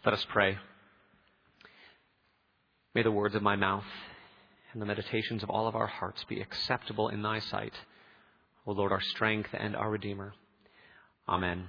Let us pray. May the words of my mouth and the meditations of all of our hearts be acceptable in thy sight, O Lord, our strength and our Redeemer. Amen.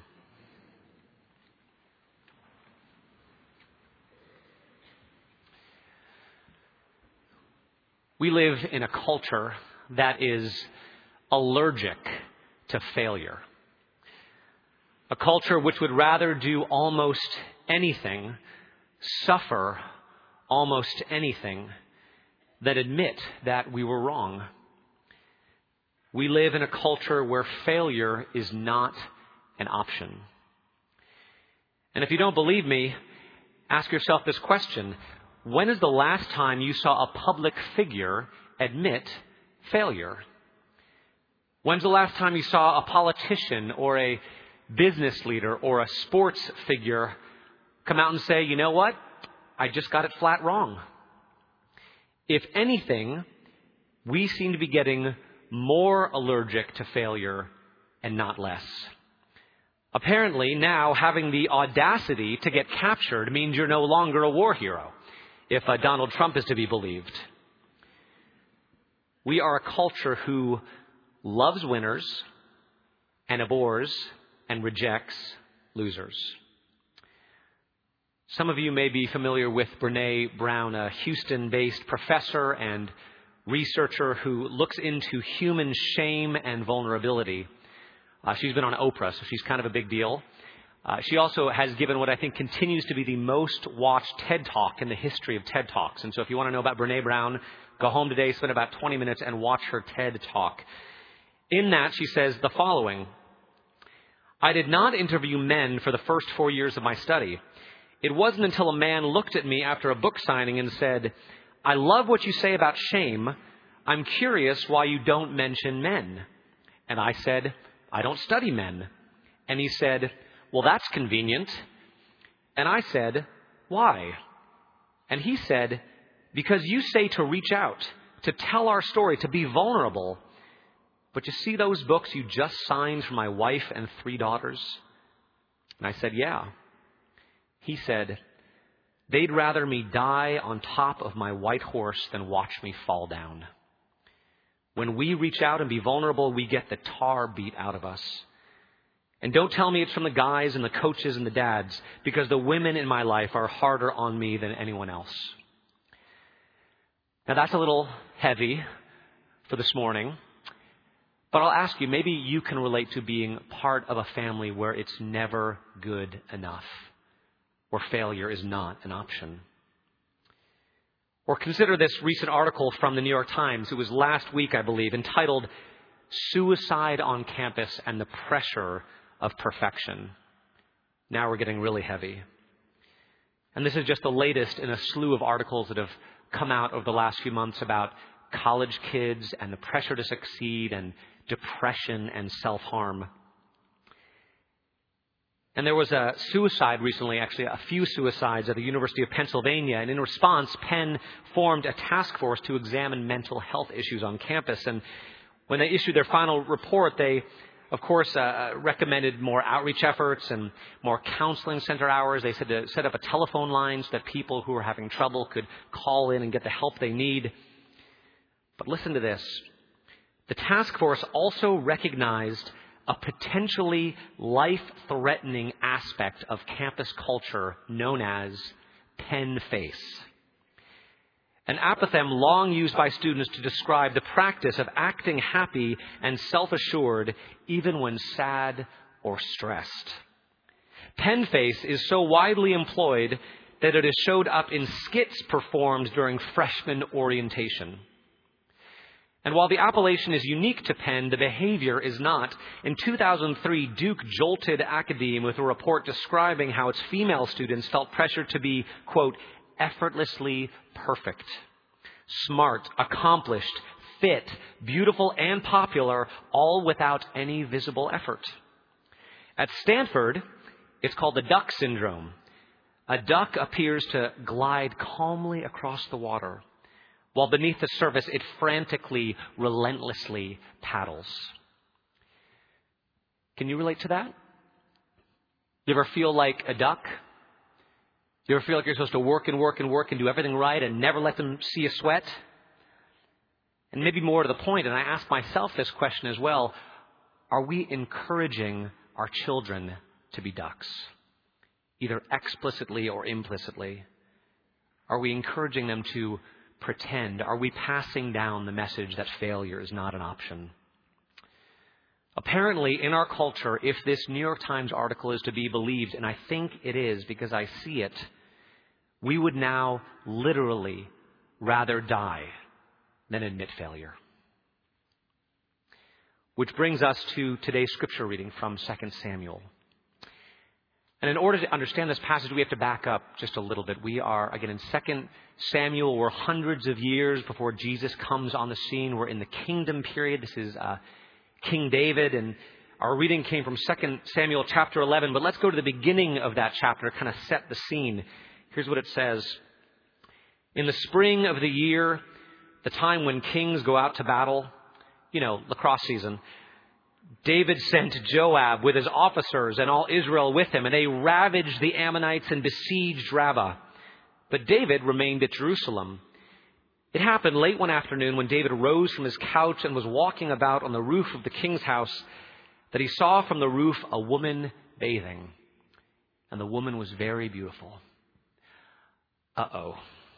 We live in a culture that is allergic to failure. A culture which would rather do almost anything, suffer almost anything, than admit that we were wrong. We live in a culture where failure is not an option. And if you don't believe me, ask yourself this question. When is the last time you saw a public figure admit failure? When's the last time you saw a politician or a business leader or a sports figure come out and say, you know what? I just got it flat wrong. If anything, we seem to be getting more allergic to failure and not less. Apparently, now having the audacity to get captured means you're no longer a war hero, if Donald Trump is to be believed. We are a culture who loves winners and abhors and rejects losers. Some of you may be familiar with Brené Brown, a Houston-based professor and researcher who looks into human shame and vulnerability. She's been on Oprah, so she's kind of a big deal. She also has given what I think continues to be the most watched TED Talk in the history of TED Talks. And so if you want to know about Brené Brown, go home today, spend about 20 minutes and watch her TED Talk. In that, she says the following: I did not interview men for the first 4 years of my study. It wasn't until a man looked at me after a book signing and said, I love what you say about shame. I'm curious why you don't mention men. And I said, I don't study men. And he said, well, that's convenient. And I said, why? And he said, because you say to reach out, to tell our story, to be vulnerable. But you see those books you just signed for my wife and 3 daughters? And I said, yeah. He said, they'd rather me die on top of my white horse than watch me fall down. When we reach out and be vulnerable, we get the tar beat out of us. And don't tell me it's from the guys and the coaches and the dads, because the women in my life are harder on me than anyone else. Now that's a little heavy for this morning, but I'll ask you, maybe you can relate to being part of a family where it's never good enough, where failure is not an option. Or consider this recent article from the New York Times. It was last week, I believe, entitled Suicide on Campus and the Pressure of Perfection. Now we're getting really heavy. And this is just the latest in a slew of articles that have come out over the last few months about college kids and the pressure to succeed and depression and self-harm. And there was a suicide recently, actually a few suicides at the University of Pennsylvania. And in response, Penn formed a task force to examine mental health issues on campus. And when they issued their final report, they, of course, recommended more outreach efforts and more counseling center hours. They said to set up a telephone line so that people who are having trouble could call in and get the help they need. But listen to this. The task force also recognized a potentially life-threatening aspect of campus culture known as pen face. An apothegm long used by students to describe the practice of acting happy and self-assured even when sad or stressed. Pen face is so widely employed that it has showed up in skits performed during freshman orientation. And while the appellation is unique to Penn, the behavior is not. In 2003, Duke jolted academe with a report describing how its female students felt pressured to be, quote, effortlessly perfect, smart, accomplished, fit, beautiful, and popular, all without any visible effort. At Stanford, it's called the duck syndrome. A duck appears to glide calmly across the water, while beneath the surface, it frantically, relentlessly paddles. Can you relate to that? You ever feel like a duck? You ever feel like you're supposed to work and work and work and do everything right and never let them see a sweat? And maybe more to the point, and I ask myself this question as well, are we encouraging our children to be ducks? Either explicitly or implicitly. Are we encouraging them to pretend? Are we passing down the message that failure is not an option? Apparently, in our culture, if this New York Times article is to be believed, and I think it is because I see it, we would now literally rather die than admit failure. Which brings us to today's scripture reading from 2 Samuel. And in order to understand this passage, we have to back up just a little bit. We are, again, in 2 Samuel. We're hundreds of years before Jesus comes on the scene. We're in the kingdom period. This is King David, and our reading came from 2 Samuel chapter 11. But let's go to the beginning of that chapter to kind of set the scene. Here's what it says. In the spring of the year, the time when kings go out to battle, lacrosse season, David sent Joab with his officers and all Israel with him, and they ravaged the Ammonites and besieged Rabbah. But David remained at Jerusalem. It happened late one afternoon when David rose from his couch and was walking about on the roof of the king's house that he saw from the roof a woman bathing. And the woman was very beautiful. Uh-oh.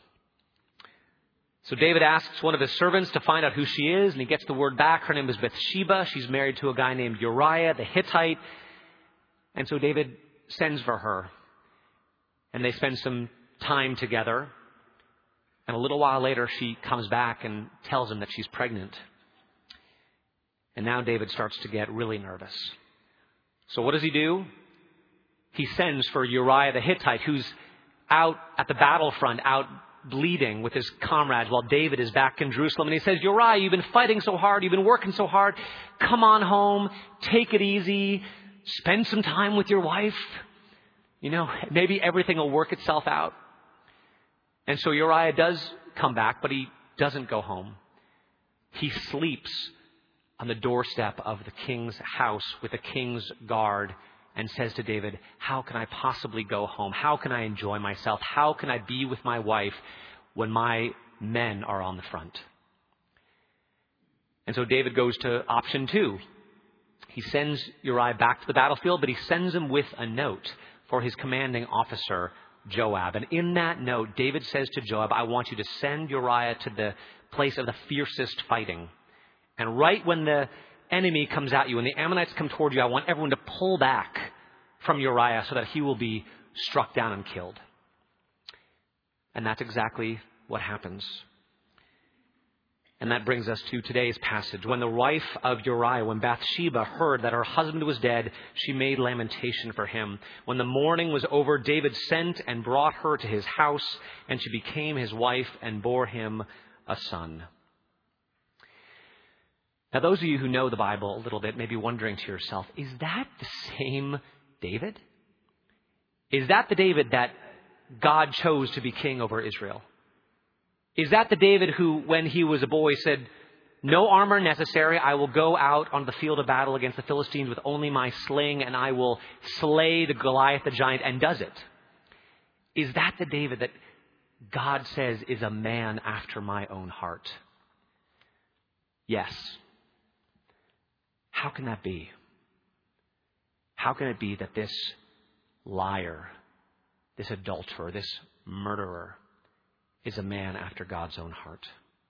So David asks one of his servants to find out who she is, and he gets the word back. Her name is Bathsheba. She's married to a guy named Uriah the Hittite. And so David sends for her, and they spend some time together. And a little while later, she comes back and tells him that she's pregnant. And now David starts to get really nervous. So what does he do? He sends for Uriah the Hittite, who's out at the battlefront, out bleeding with his comrades while David is back in Jerusalem. And he says, Uriah, you've been fighting so hard. You've been working so hard. Come on home. Take it easy. Spend some time with your wife. Maybe everything will work itself out. And so Uriah does come back, but he doesn't go home. He sleeps on the doorstep of the king's house with the king's guard and says to David, how can I possibly go home? How can I enjoy myself? How can I be with my wife when my men are on the front? And so David goes to option 2. He sends Uriah back to the battlefield, but he sends him with a note for his commanding officer, Joab. And in that note, David says to Joab, I want you to send Uriah to the place of the fiercest fighting. And right when the enemy comes at you, when the Ammonites come toward you, I want everyone to pull back from Uriah so that he will be struck down and killed. And that's exactly what happens. And that brings us to today's passage. When the wife of Uriah, when Bathsheba heard that her husband was dead, she made lamentation for him. When the mourning was over, David sent and brought her to his house, and she became his wife and bore him a son. Now, those of you who know the Bible a little bit may be wondering to yourself, is that the same David? Is that the David that God chose to be king over Israel? Is that the David who, when he was a boy, said, no armor necessary, I will go out on the field of battle against the Philistines with only my sling, and I will slay the Goliath the giant, and does it? Is that the David that God says is a man after my own heart? Yes. How can that be? How can it be that this liar, this adulterer, this murderer is a man after God's own heart?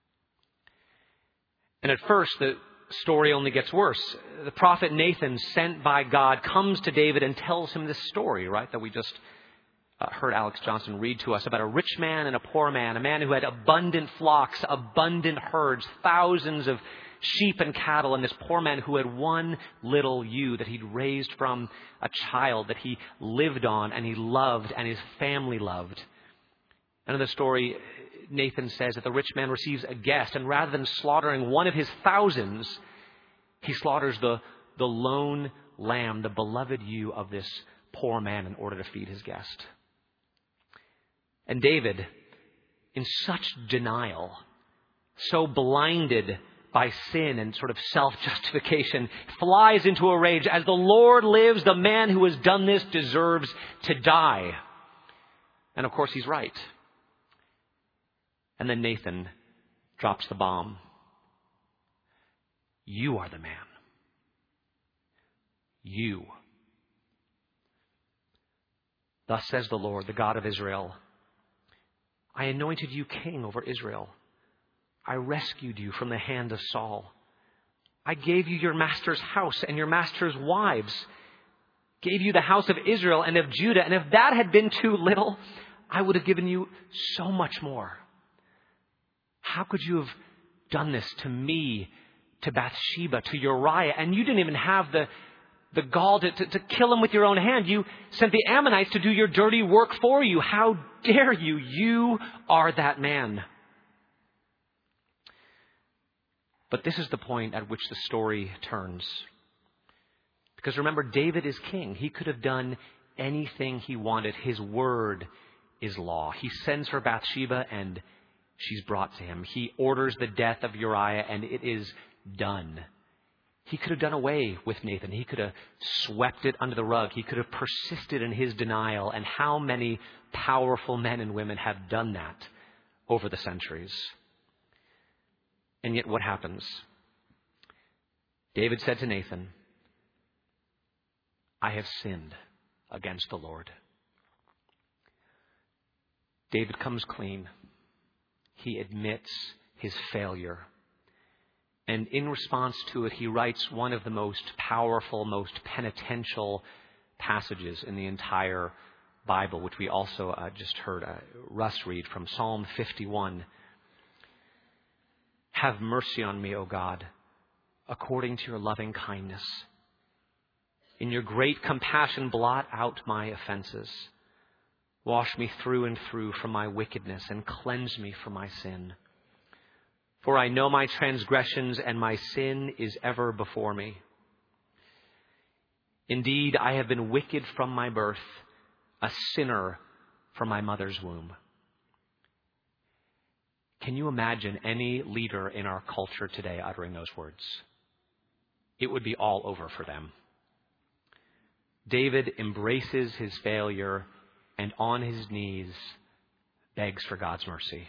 And at first, the story only gets worse. The prophet Nathan, sent by God, comes to David and tells him this story, right, that we just heard Alex Johnson read to us about a rich man and a poor man, a man who had abundant flocks, abundant herds, thousands of sheep and cattle, and this poor man who had one little ewe that he'd raised from a child that he lived on and he loved and his family loved. And in the story, Nathan says that the rich man receives a guest, and rather than slaughtering one of his thousands, he slaughters the lone lamb, the beloved ewe of this poor man in order to feed his guest. And David, in such denial, so blinded by sin and sort of self-justification, flies into a rage. As the Lord lives, the man who has done this deserves to die. And of course, he's right. And then Nathan drops the bomb. You are the man. You. Thus says the Lord, the God of Israel, I anointed you king over Israel. I rescued you from the hand of Saul. I gave you your master's house and your master's wives. Gave you the house of Israel and of Judah. And if that had been too little, I would have given you so much more. How could you have done this to me, to Bathsheba, to Uriah? And you didn't even have the gall to kill him with your own hand. You sent the Ammonites to do your dirty work for you. How dare you? You are that man. But this is the point at which the story turns. Because remember, David is king. He could have done anything he wanted. His word is law. He sends for Bathsheba and she's brought to him. He orders the death of Uriah and it is done. He could have done away with Nathan. He could have swept it under the rug. He could have persisted in his denial. And how many powerful men and women have done that over the centuries? And yet what happens? David said to Nathan, I have sinned against the Lord. David comes clean. He admits his failure. And in response to it, he writes one of the most powerful, most penitential passages in the entire Bible, which we also just heard Russ read from Psalm 51. Have mercy on me, O God, according to your loving kindness. In your great compassion, blot out my offenses. Wash me through and through from my wickedness and cleanse me from my sin. For I know my transgressions and my sin is ever before me. Indeed, I have been wicked from my birth, a sinner from my mother's womb. Can you imagine any leader in our culture today uttering those words? It would be all over for them. David embraces his failure and on his knees begs for God's mercy.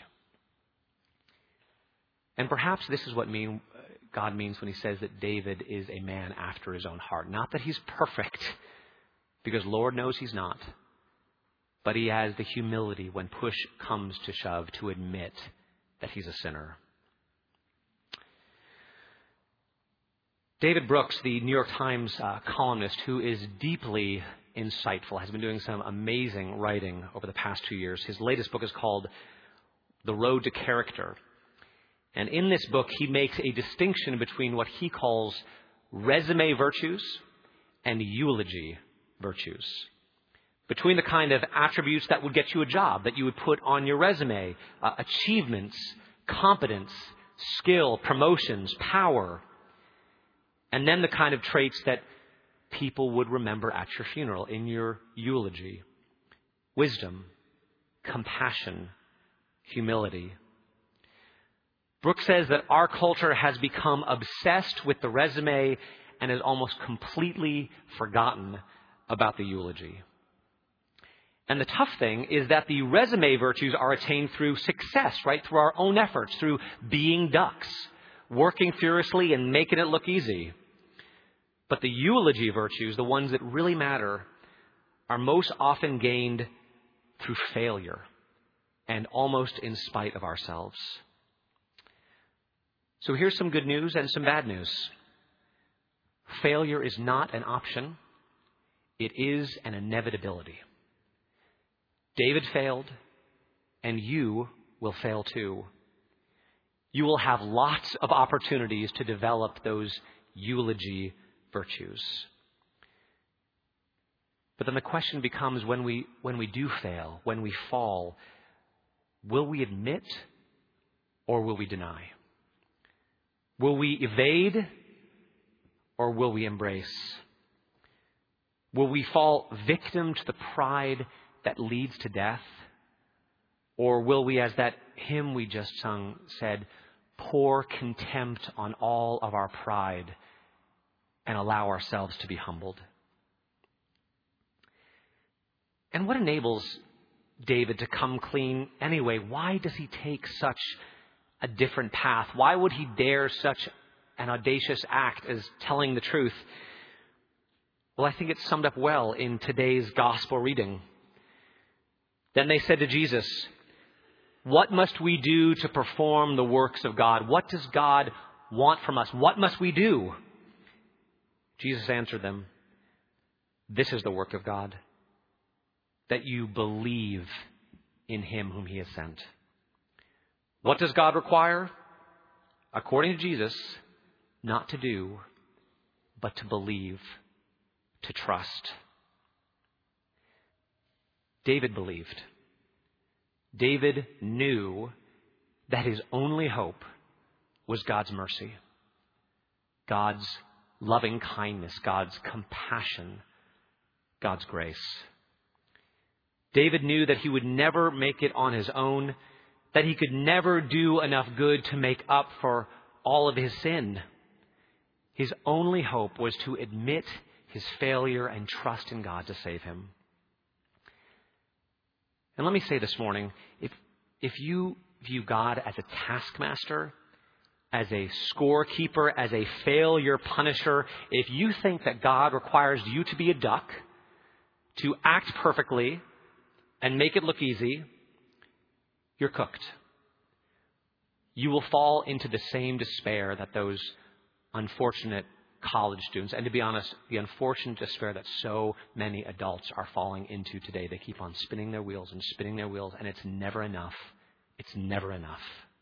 And perhaps this is what God means when he says that David is a man after his own heart. Not that he's perfect, because Lord knows he's not. But he has the humility when push comes to shove to admit that he's a sinner. David Brooks, the New York Times columnist who is deeply insightful, has been doing some amazing writing over the past 2 years. His latest book is called The Road to Character. And in this book, he makes a distinction between what he calls resume virtues and eulogy virtues. Between the kind of attributes that would get you a job, that you would put on your resume, achievements, competence, skill, promotions, power, and then the kind of traits that people would remember at your funeral, in your eulogy. Wisdom, compassion, humility. Brooks says that our culture has become obsessed with the resume and has almost completely forgotten about the eulogy. And the tough thing is that the resume virtues are attained through success, right? Through our own efforts, through being ducks, working furiously and making it look easy. But the eulogy virtues, the ones that really matter, are most often gained through failure and almost in spite of ourselves. So here's some good news and some bad news. Failure is not an option. It is an inevitability. David failed, and you will fail too. You will have lots of opportunities to develop those eulogy virtues. But then the question becomes, when we do fail, when we fall, will we admit or will we deny? Will we evade or will we embrace? Will we fall victim to the pride that leads to death? Or will we, as that hymn we just sung said, pour contempt on all of our pride and allow ourselves to be humbled? And what enables David to come clean anyway, why does he take such a different path? Why would he dare such an audacious act as telling the truth? Well, I think it's summed up well in today's gospel reading. Then they said to Jesus, "What must we do to perform the works of God? What does God want from us? What must we do?" Jesus answered them, "This is the work of God, that you believe in him whom he has sent." What does God require? According to Jesus, not to do, but to believe, to trust. David believed. David knew that his only hope was God's mercy, God's loving kindness, God's compassion, God's grace. David knew that he would never make it on his own, that he could never do enough good to make up for all of his sin. His only hope was to admit his failure and trust in God to save him. And let me say this morning, if you view God as a taskmaster, as a scorekeeper, as a failure punisher, if you think that God requires you to be a duck, to act perfectly, and make it look easy, you're cooked. You will fall into the same despair that those unfortunate college students, and to be honest, the unfortunate despair that so many adults are falling into today. They keep on spinning their wheels, and it's never enough. It's never enough.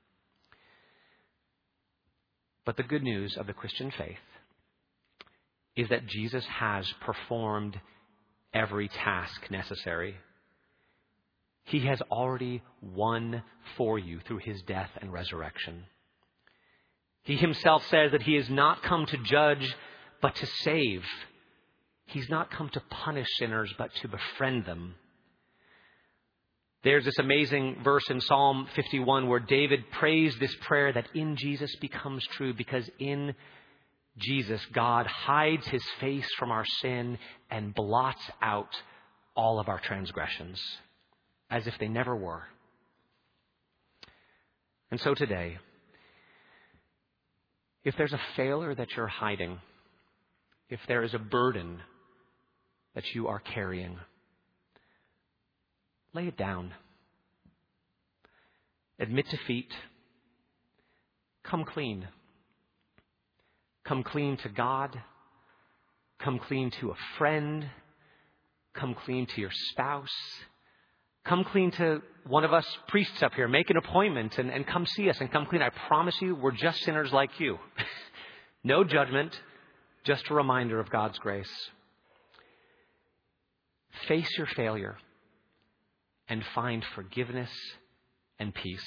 But the good news of the Christian faith is that Jesus has performed every task necessary. He has already won for you through his death and resurrection. He himself says that he has not come to judge, but to save. He's not come to punish sinners, but to befriend them. There's this amazing verse in Psalm 51 where David prays this prayer that in Jesus becomes true, because in Jesus, God hides his face from our sin and blots out all of our transgressions, as if they never were. And so today, if there's a failure that you're hiding, if there is a burden that you are carrying, lay it down. Admit defeat. Come clean. Come clean to God. Come clean to a friend. Come clean to your spouse. Come clean to one of us priests up here. Make an appointment and come see us and come clean. I promise you, we're just sinners like you. No judgment, just a reminder of God's grace. Face your failure and find forgiveness and peace.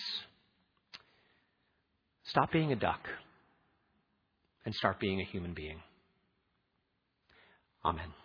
Stop being a duck and start being a human being. Amen.